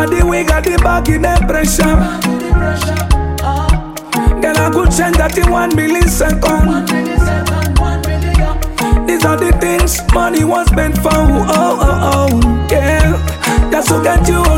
Body we got the bag in the pressure. Girl, I could change that in 1 millisecond. These are the things money was meant for. Oh, oh, oh, yeah. Just to get you